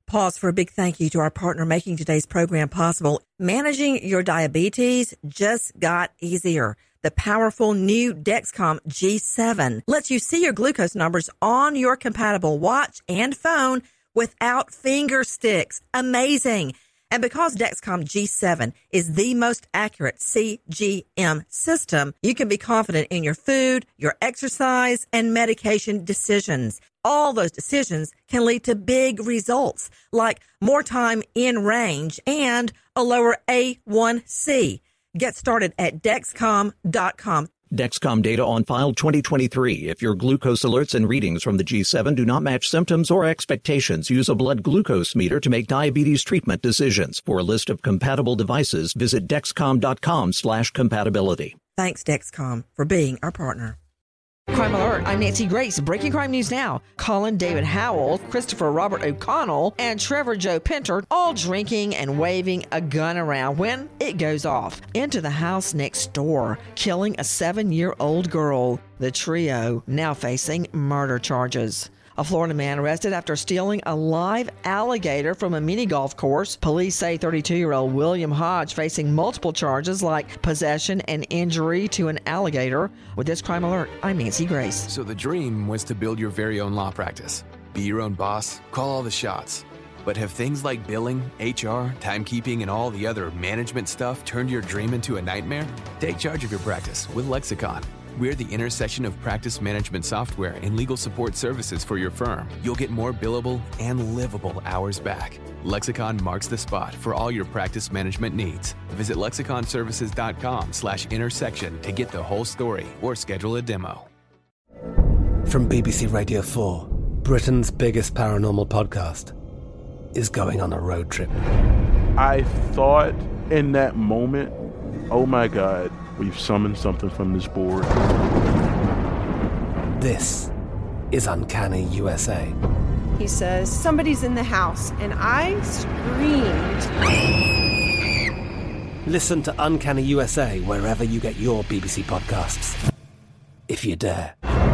Pause for a big thank you to our partner making today's program possible. Managing your diabetes just got easier. The powerful new Dexcom G7 lets you see your glucose numbers on your compatible watch and phone without finger sticks. Amazing. And because Dexcom G7 is the most accurate CGM system, you can be confident in your food, your exercise, and medication decisions. All those decisions can lead to big results, like more time in range and a lower A1C. Get started at Dexcom.com. Dexcom data on file 2023. If your glucose alerts and readings from the G7 do not match symptoms or expectations, use a blood glucose meter to make diabetes treatment decisions. For a list of compatible devices, visit Dexcom.com/compatibility. Thanks, Dexcom, for being our partner. Crime Alert, I'm Nancy Grace. Breaking crime news now. Colin David Howell, Christopher Robert O'Connell, and Trevor Joe Pinter all drinking and waving a gun around when it goes off into the house next door, killing a 7-year-old girl. The trio now facing murder charges. A Florida man arrested after stealing a live alligator from a mini golf course. Police say 32-year-old William Hodge facing multiple charges like possession and injury to an alligator. With this Crime Alert, I'm Nancy Grace. So the dream was to build your very own law practice. Be your own boss, call all the shots. But have things like billing, HR, timekeeping, and all the other management stuff turned your dream into a nightmare? Take charge of your practice with Lexicon. We're the intersection of practice management software and legal support services for your firm. You'll get more billable and livable hours back. Lexicon marks the spot for all your practice management needs. Visit lexiconservices.com/intersection to get the whole story or schedule a demo. From BBC Radio 4, Britain's biggest paranormal podcast is going on a road trip. I thought in that moment, oh my God, we've summoned something from this board. This is Uncanny USA. He says, somebody's in the house, and I screamed. Listen to Uncanny USA wherever you get your BBC podcasts, if you dare.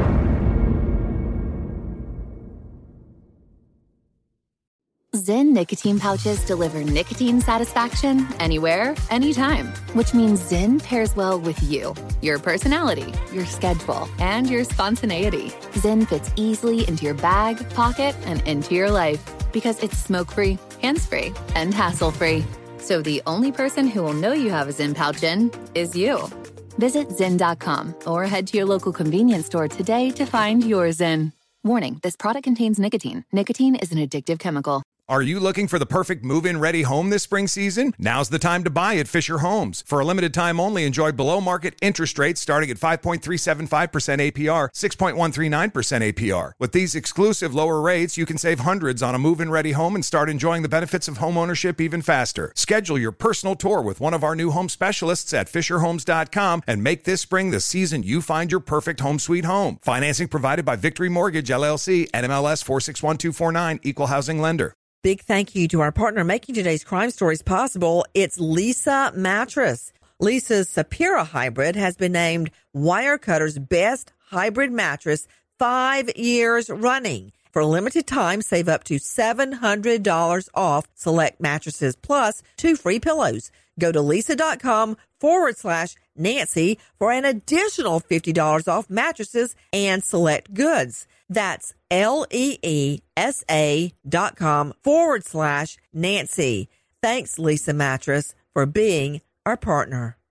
Zyn nicotine pouches deliver nicotine satisfaction anywhere, anytime, which means Zyn pairs well with you, your personality, your schedule, and your spontaneity. Zyn fits easily into your bag, pocket, and into your life because it's smoke-free, hands-free, and hassle-free. So the only person who will know you have a Zyn pouch in is you. Visit Zyn.com or head to your local convenience store today to find your Zyn. Warning, this product contains nicotine. Nicotine is an addictive chemical. Are you looking for the perfect move-in ready home this spring season? Now's the time to buy at Fisher Homes. For a limited time only, enjoy below-market interest rates starting at 5.375% APR, 6.139% APR. With these exclusive lower rates, you can save hundreds on a move-in ready home and start enjoying the benefits of home ownership even faster. Schedule your personal tour with one of our new home specialists at FisherHomes.com and make this spring the season you find your perfect home sweet home. Financing provided by Victory Mortgage, LLC, NMLS 461249, Equal Housing Lender. Big thank you to our partner making today's crime stories possible. It's Leesa Mattress. Leesa's Sapira Hybrid has been named Wirecutter's best hybrid mattress 5 years running. For a limited time, save up to $700 off select mattresses plus 2 free pillows. Go to Leesa.com/Nancy for an additional $50 off mattresses and select goods. That's LEESA.com/Nancy. Thanks, Leesa Mattress, for being our partner.